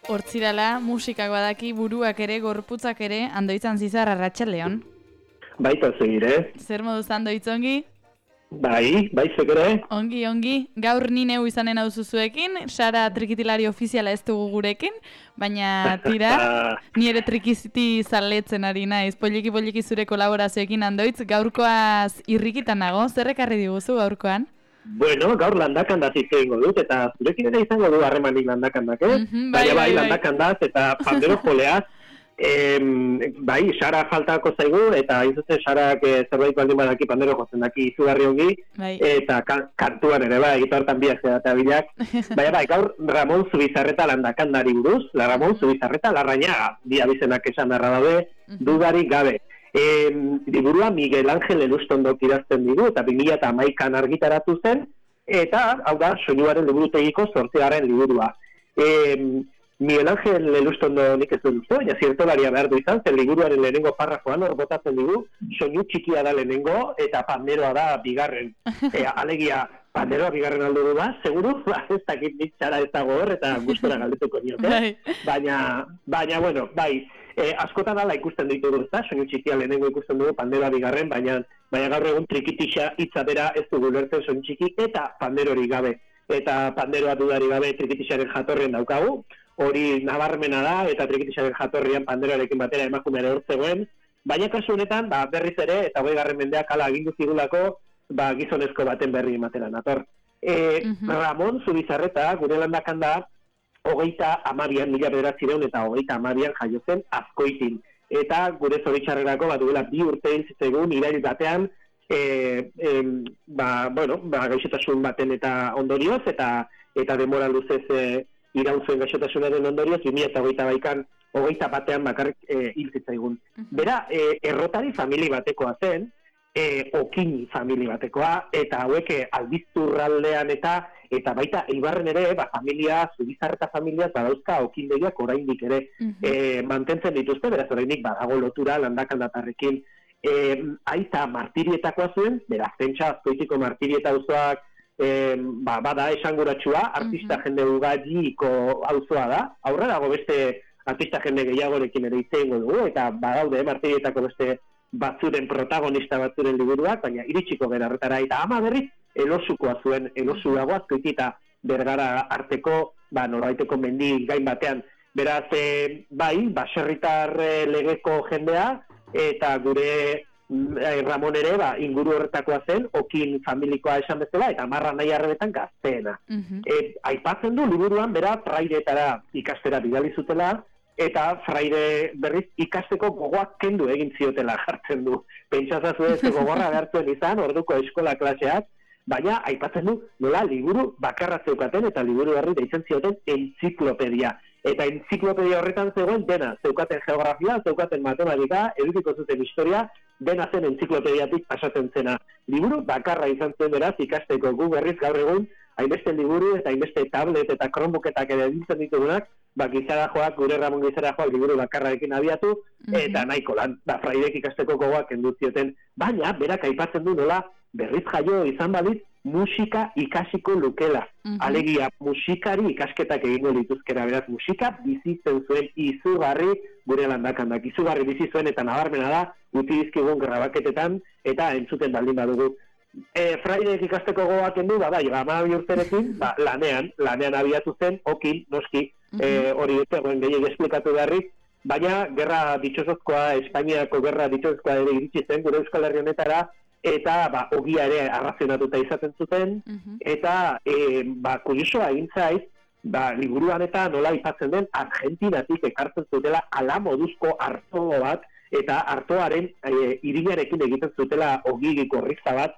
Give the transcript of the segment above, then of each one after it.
Hortzirala, musikak badaki, buruak ere, gorputzak ere, Andoitzan zizar arratsaldeon. Baita zegire. Zer moduz Andoitzongi? Bai zekere. Ongi. Gaur ni neu izanen hau zuzuekin, Sara trikitilari ofiziala ez dugu gurekin, baina tira, ni ere trikiti zaletzen ari naiz, poliki zure kolaborazioekin Andoitz, gaurkoaz irrikitan nago, zer ekarri diguzu gaurkoan? Bueno, gaur landakandaz hitz egingo dut, eta zurekin ere izango du harremanik landakandak, Baina bai landakandaz eta pandero joleaz, bai, Sara faltako zaigu, eta izuzen Sarak zerbait baldin badaki pandero jotzen daki izugarri ongi, eta kantuan ere, bai, gitartan biak zedata bilak. Bai, gaur Ramon Zubizarreta landakandari buruz, Ramon Zubizarreta Larrañaga, bi abizenak esan beharra daude, dudarik gabe. Liburua Miguel Ángel Elustondok idazten digu, eta 2011an argitaratu zen, eta, hau da, soinuaren liburutegiko 8. liburua. Miguel Ángel Elustondo nik ez dut, baina zirtolaria behar du izan, zen liburuaren lehenengo parrafoan hor botatzen digu, soinu txikia da lehenengo, eta panderoa da bigarren. Alegia, panderoa bigarren aldo du da, seguru, ez dakit nik Sara ez dago hor, eta gustora galdetuko niote. Baina, bueno, bai, askotan ala ikusten ditugu, ezta? Soinu txikia lehenengo ikusten dugu panderoa bigarren, baina gaur egun trikitixa hitza bera ez dugu lertzen soinu txiki eta panderori gabe. Eta panderoa dudari gabe trikitixaren jatorrien daukagu, hori nabarmena da, eta trikitixaren jatorrian panderoarekin batera emakumeare hor zegoen, baina kasu honetan, berriz ere, eta 20. mendeak hala agindu zigulako, gizonezko baten berri ematera nator. Ramon Zubizarreta, gure landakanda, 32an, 1932an jaio zen Azkoitin. Eta gure zoritxarrerako duela 2 urte zitzaigun irail batean gaixotasun baten eta ondorioz eta denbora luzez iraun zuen gaixotasunaren ondorioz 2022an 21an bakarrik hil zitzaigun. Bera, errotari famili batekoa zen, Okin famili batekoa, eta hauek Albizturraldean eta baita Eibarren ere, familia, Zubizarreta familia, dauzka okindegiak oraindik ere mantentzen dituzte, beraz oraindik badago lotura landakandatarrekin. Aita martirietakoa zuen, beraz, pentsa Azkoitiko martirieta auzoak bada esanguratsua, artista jende ugajiko auzoa da, aurra dago beste artista jende gehiagorekin ere hitz egingo dugu, eta badaude martirietako beste batzuren protagonista batzuren liburuak, baina iritsiko gara horretara, eta ama berriz Elosukoa zuen, Elosu dago Azkoiti eta Bergara arteko, norbaiteko mendi gain batean. Beraz, bai, baserritar legeko jendea, eta gure Ramon ere, inguru horretakoa zen, Okin familikoa esan bezala, eta marra nahi arrebetan gazteena. Aipatzen du, liburuan, bera, frairetara ikastera bidali zutela, eta fraire berriz ikasteko gogoak kendu egin ziotela jartzen du. Pentsazazu ez gogorra behartzen izan, orduko eskola klaseak, baina aipatzen du nola liburu bakarra zeukaten eta liburu berri deitzen zioten entziklopedia. Eta entziklopedia horretan zegoen dena, zeukaten geografia, zeukaten matematika, edukiko zuten historia, dena zen entziklopediatik pasatzen zena. Liburu bakarra izan zen beraz ikasteko gu berriz gaur egun, hainbeste liburu eta hainbeste tablet eta chromebooketak ere dintzen ditugunak, gizarajoak, gure Ramon gizarajoak liburu bakarrarekin abiatu, eta nahiko lan, fraidek ikasteko gogoak enduzioten. Baina, berak aipatzen du nola, berriz jaio izan badit, musika ikasiko lukela. Alegia, musikari ikasketak egingo lituzkera, beraz, musika bizitzen zuen izugarri gure landakandak. Izugarri bizi zuen eta nabarmena da, utzi dizkigun grabaketetan eta entzuten baldin badugu. Fraidek ikasteko gogoak endu, bai, 12 urterekin, lanean abiatu zen, Okin, noski, hori zegoen gehiago esplikatu beharrik, baina gerra ditxosozkoa, Espainiako gerra ditxosozkoa ere iritsi zen, gure Euskal Herri honetara, eta ogia ere arrazionatuta izaten zuten, eta kuriosoa egin zaiz, liburuan eta nola aipatzen den Argentinatik ekartzen zutela ala moduzko arto bat, eta artoaren irinarekin egiten zutela ogigiko rikza bat,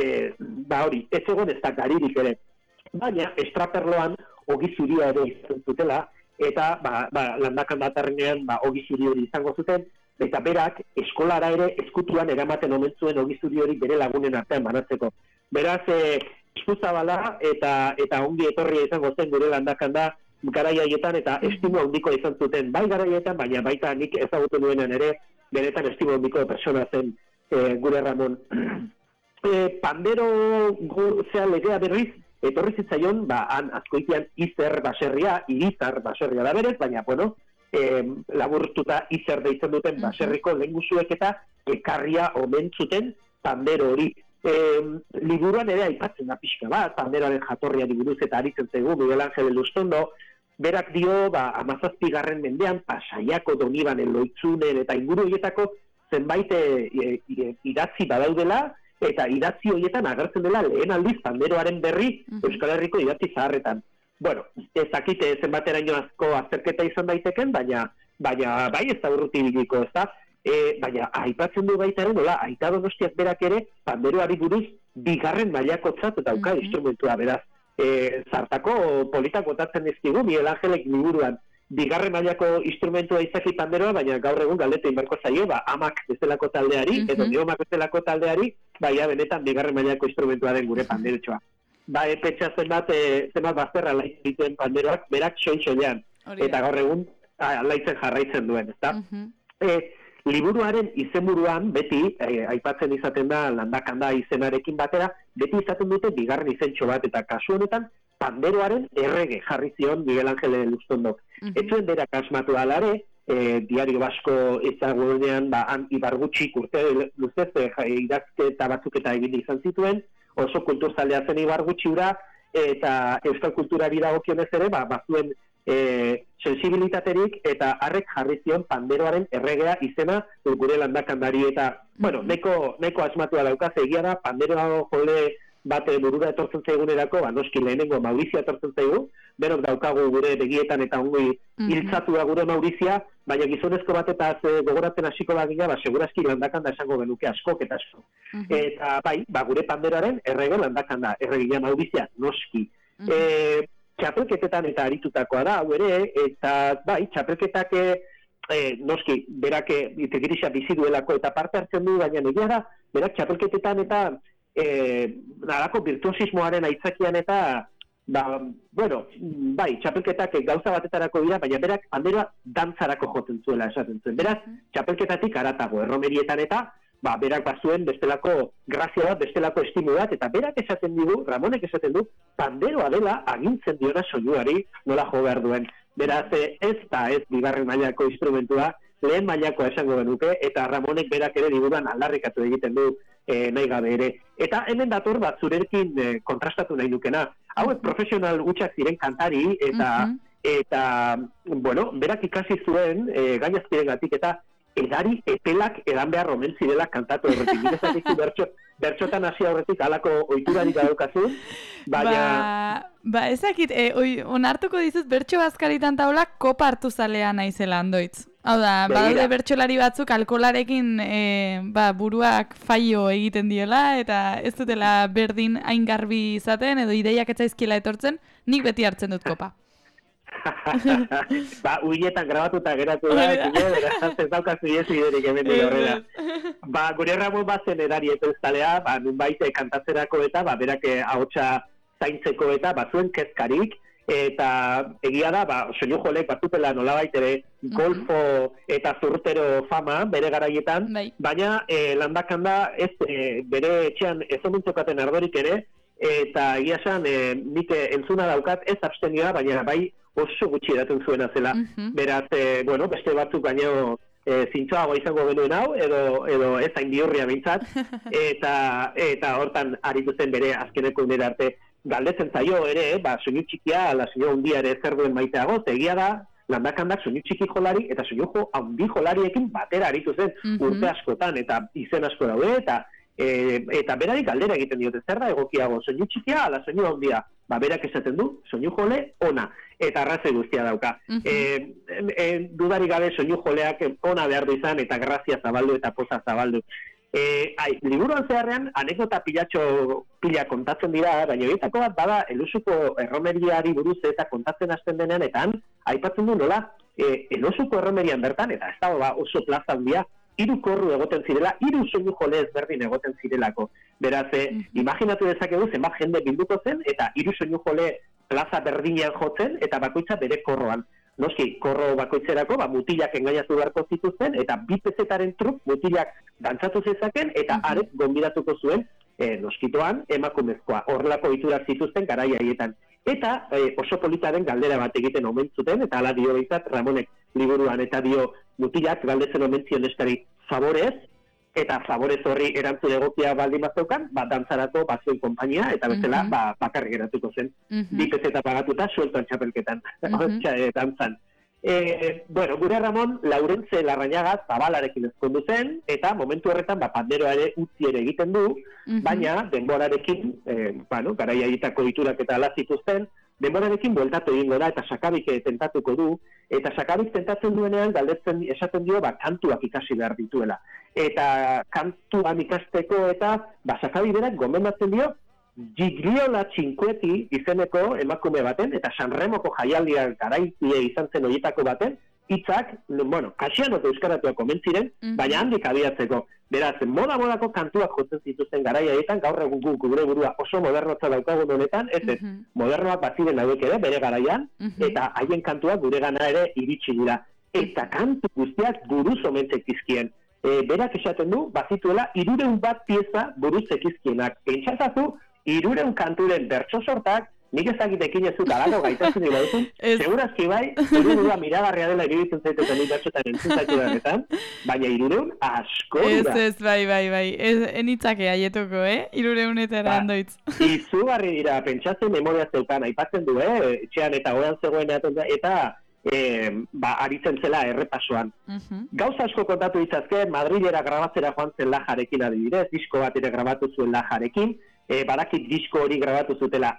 hori, ez egon ez da garirik ere. Baina, estraperloan ogi zuria ere izaten zutela, eta landakan datarrenean ogi zuri hori izango zuten, eta berak eskolara ere eskutuan eramaten omen zuen ogi zuri hori bere lagunen artean banatzeko. Beraz, eskuzabala eta ongi etorria izango zen gure landakan da garaiaietan eta estimo handiko izan zuten bai garaietan, baina baita nik ezagutu nuenean ere benetan estimo handiko persona zen gure Ramon. Pandero legea berriz etorri zitzaion, han azkoitian Izer baserria, Irizar baserria da berez, baina, bueno, laburtuta Izer deitzen duten baserriko lehengusuek eta ekarria omen zuten pandero hori. Liburuan ere aipatzen da pixka bat, panderoaren jatorriari buruz eta aritzen zaigu Miguel Ángel Elizondo, berak dio, 17. mendean Pasaiako Donibanen Loitzunen eta inguru horietako zenbait idatzi badaudela, eta idatzi horietan agertzen dela lehen aldiz panderoaren berri Euskal Herriko idatzi zaharretan. Bueno, ez dakite zenbateraino asko azterketa izan daiteken, baina bai ez da urruti biliko, ez da? Baina aipatzen du baita ere, nola, Aita Donostiak berak ere panderoari buruz bigarren mailakotzat dauka instrumentua, beraz. Zartako politak botatzen dizkigu, Miguel Ángelek liburuan bigarren mailako instrumentua izaki panderoa, baina gaur egun galdetu inbarko zaio, amak bezalako taldeari, edo niomak bezalako taldeari, benetan bigarren mailako instrumentua den gure panderotxoa. Epetxa zenbat bazterra laitzen dituen panderoak, berak soin-soilean, eta gaur egun laitzen jarraitzen duen, ezta? Liburuaren izenburuan, beti, aipatzen izaten da, landakanda izenarekin batera, beti izaten dute bigarren izentxo bat, eta kasu honetan, panderoaren errege jarri zion Miguel Ángel Eluzondok. Ez zuen berak asmatu alare, Diario Basko ezagunean, han Ibargutxik urte luzez idazketa batzuk eta egin izan zituen, oso kulturzalea zen Ibargutxi ura, eta euskal kulturari dagokionez ere, bazuen sensibilitaterik eta harrek jarri zion panderoaren erregea izena gure landakandari eta, bueno, neko asmatua daukaz, egia da, panderoa jole bat burura etortzen zaigunerako, noski lehenengo Maurizia etortzen zaigu, benok daukagu gure begietan eta ongi hiltzatua gure Maurizia, baina gizonezko batetaz gogoratzen hasiko bagina, segurazki landakanda esango genuke askok eta asko. Eta bai, gure panderoaren errege landakanda, erregina Maurizia, noski. Txapelketetan eta aritutakoa da, hau ere, eta bai, txapelketak noski, berak grisa bizi duelako eta parte hartzen du, baina egia da, berak txapelketetan eta nalako virtuosismoaren aitzakian eta, bueno, bai, txapelketak gauza batetarako dira, baina berak panderoa dantzarako jotzen zuela esaten zuen. Beraz, txapelketatik haratago, erromerietan eta, berak bazuen bestelako grazia bat, bestelako estimu bat, eta berak esaten digu, Ramonek esaten du, panderoa dela agintzen diona soinuari nola jo behar duen. Beraz, ez da ez bigarren mailako instrumentua, lehen mailakoa esango genuke, eta Ramonek berak ere liburuan aldarrikatu egiten du nahi gabe ere. Eta hemen dator bat zurekin kontrastatu nahi nukena. Hauek profesional gutxak ziren kantari, eta bueno, berak ikasi zuen gainazkirengatik eta edari epelak edan behar omen zirela kantatu horretik. Ginezatik bertxotan hasi horretik alako oiturarik daukazun, baina... ezakit, onartuko dizuz bertxo bazkaritan taulak kopa hartu zalea naizela andoitz. Hau da, badaude bertxolari batzuk alkolarekin buruak faio egiten diela, eta ez dutela berdin hain garbi izaten, edo ideiak etzaizkiela etortzen, nik beti hartzen dut kopa. Uinetan grabatuta geratu da, ez daukazu iesi iderik hemen dira horrela. Gure Ramon bazen edari etortzalea, nunbait kantatzerako eta berak ahotsa zaintzeko eta bazuen kezkarik, eta egia da, soinu jolek batutela nolabait ere golfo eta zurtero fama bere garaietan, baina landakanda ez bere etxean ez omentzokaten ardorik ere, eta ia esan nik entzuna daukat ez abstenioa, baina bai oso gutxi edaten zuena zela. Beraz, bueno, beste batzuk baino zintzoago izango genuen hau, edo ez hain bihurria bintzat, eta hortan aritu zen bere azkeneko unera arte galdetzen zaio ere, soinu txikia, ala soinu handia ere zer duen maiteago, egia da, landakandak soinu txiki jolari eta soinu handi jolariekin batera aritu zen urte askotan, eta izen asko daude, eta berari galdera egiten diote, zer da egokiago, soinu txikia, ala soinu handia, berak esaten du, soinu jole ona, eta arrazoi guztia dauka. Dudari gabe soinu joleak ona behar du izan, eta grazia zabaldu eta poza zabaldu. Liburuan zeharrean, anekdota pila kontatzen dira, baina horietako bat bada Elosuko erromeriari buruz eta kontatzen hasten denean, eta han, aipatzen du nola, Elosuko erromerian bertan, eta ez da oso plaza handia, 3 korru egoten zirela, 3 soinu jole ezberdin egoten zirelako. Beraz, imaginatu dezakegu zenbat jende bilduko zen, eta 3 soinu jole plaza berdinean jotzen, eta bakoitza bere korroan. Noski, korro bakoitzerako, mutilak engainatu beharko zituzten, eta 2 pezetaren truk mutilak dantzatu zezaken, eta arek gonbidatuko zuen noskitoan, emakumezkoa. Horrelako ohiturak zituzten garai haietan. Eta oso polita den galdera bat egiten omen zuten, eta hala dio behintzat Ramonek liburuan, eta dio mutilak galdezen omen zion neskari favorez, eta favorez horri erantzun egokia baldin bazeukan, dantzarako bazuen konpainia, eta bezala bakarrik geratuko zen. Bi pezeta pagatuta sueltoan txapelketan, dantzan. Bueno, gure Ramon Laurentze Larrañaga Zabalarekin ezkondu zen, eta momentu horretan panderoa ere utzi ere egiten du, baina denborarekin, garai haietako iturak eta ala zituzten, denborarekin bueltatu egingo da eta Sakabik tentatuko du, eta Sakabik tentatzen duenean galdetzen esaten dio kantuak ikasi behar dituela. Eta kantuan ikasteko eta Sakabik berak gomendatzen dio Gigliola Cinquetti izeneko emakume baten, eta Sanremoko jaialdiak garaitie izan zen horietako baten, hitzak, kasian eta euskaratuak omentziren, baina handik abiatzeko. Beraz, moda-modako kantuak jotzen zituzten garaia egitan, gaur egun gure burua oso modernotza daukagun honetan, modernoak baziren hauek ere, bere garaian, eta haien kantuak gure gana ere iritsi dira. Eta kantu guztiak buruz omentzek dizkien. Berak esaten du, bazituela, 300 bat pieza buruz ekizkienak. Pentsatatu, 300 kanturen bertso sortak, nik ezagitekin ez dut alako gaitasun dira duzun, segurazki bai, irudua miragarria dela iruditzen zaitetan nik bertsotan entzun zaitu danetan, baina 300 asko dira. Ez, bai, enitzake aietuko, 300etara handoitz. Izugarri dira, pentsatzen memoria zeukan, aipatzen du, etxean eta oean zegoen eta aritzen zela errepasoan. Gauza asko kontatu ditzazke, Madrilera grabatzera joan zen Lajarekin adibidez, disko bat ere grabatu zuen Lajarekin, badakit disko hori grabatu zutela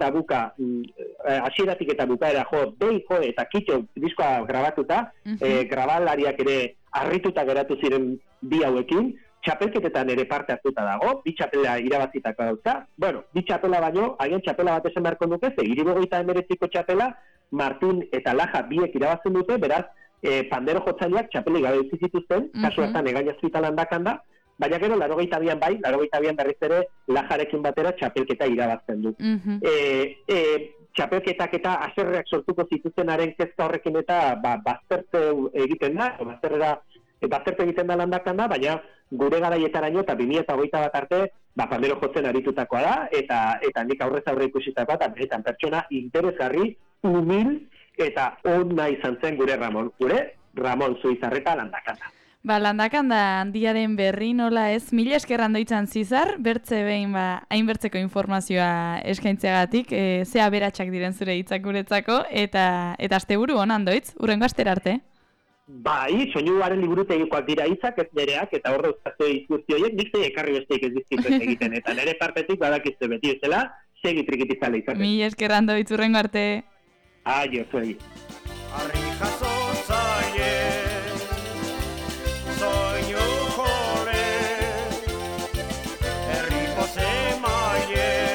hasieratik eta bukaera jo eta kitxo diskoa grabatuta, grabalariak ere harrituta geratu ziren bi hauekin, txapelketetan ere parte hartuta dago, bi txapela irabazitako dautza, bi txapela baino, haien txapela bat esan beharko nuke, 79ko txapela, Martin eta Laja biek irabazten dute, beraz, pandero jotzaileak txapelik gabe utzi zituzten, kasu hartan egaina zitalan dakanda, baina gero, 82an bai, 82an berriz ere Lajarekin batera txapelketa irabazten du. Txapelketak eta haserreak sortuko zituztenaren kezka horrekin eta bazterte egiten da, bazterte egiten da landakan da, baina gure garaietaraino eta 2021 bat arte, pandero jotzen aritutakoa da, eta nik aurrez aurre ikusitakoa, eta pertsona interesgarri, humil eta ona izan zen gure Ramon Zuizarreta landakanda. Landakanda handiaren berri nola ez, mila esker handoitzan Zizar, bertze behin hainbertzeko informazioa eskaintzeagatik, ze aberatsak diren zure hitzak guretzako, eta asteburu hon handoitz, hurrengo astera arte. Bai, soinuaren liburutegikoak dira hitzak, ez nereak, eta hor dauzkazue izguzti horiek, nik zei ekarri besteik ez dizkitu egiten, eta nire partetik badakizte beti ezela, segi trikitizale izaten. Mila esker handoitz, hurrengo arte. Aio, zuei.